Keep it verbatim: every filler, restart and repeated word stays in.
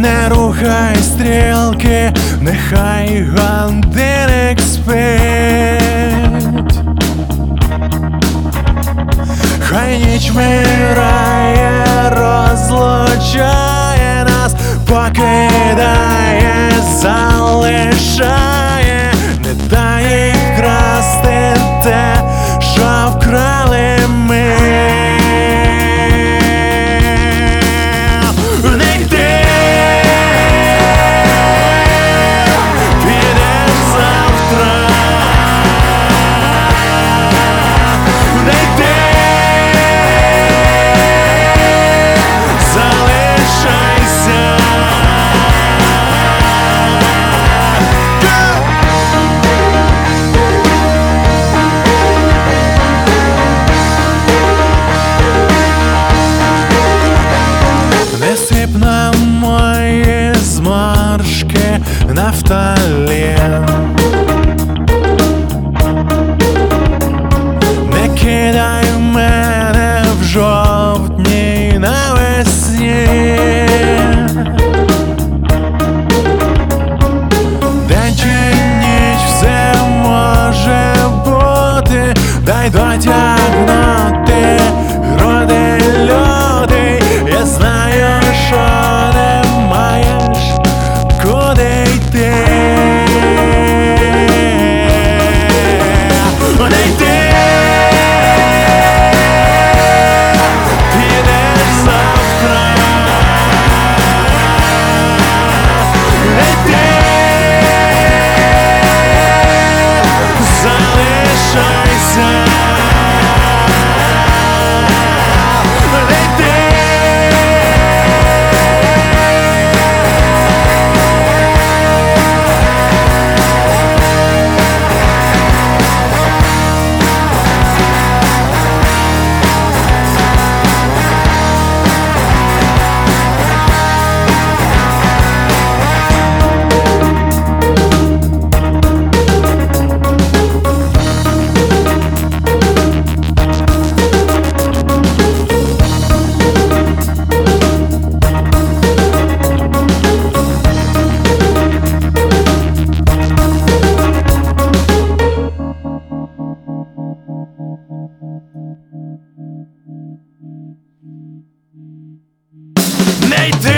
Не рухай стрілки, нехай годинник спить. Хай ніч вмирає, розлучає нас, покидає, залишає, не дай їй красти те, що вкрали ми. Не йди, підеш завтра. Не йди, на мої зморшки нафталін. Не кидай мене в жовтні й навесні. День чи ніч все може бути, дай дотягнути груди люди. Я знаю, що не маєш куди йти. Не йди, підеш завтра. Не йди, залишайся. Не йди!